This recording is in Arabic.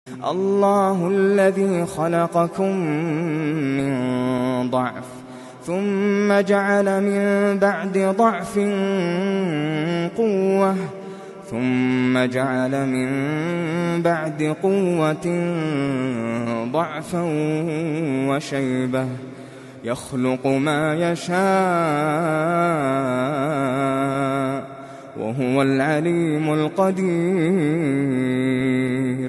الله الذي خلقكم من ضعف ثم جعل من بعد ضعف قوة ثم جعل من بعد قوة ضعفا وشيبة يخلق ما يشاء وهو العليم القدير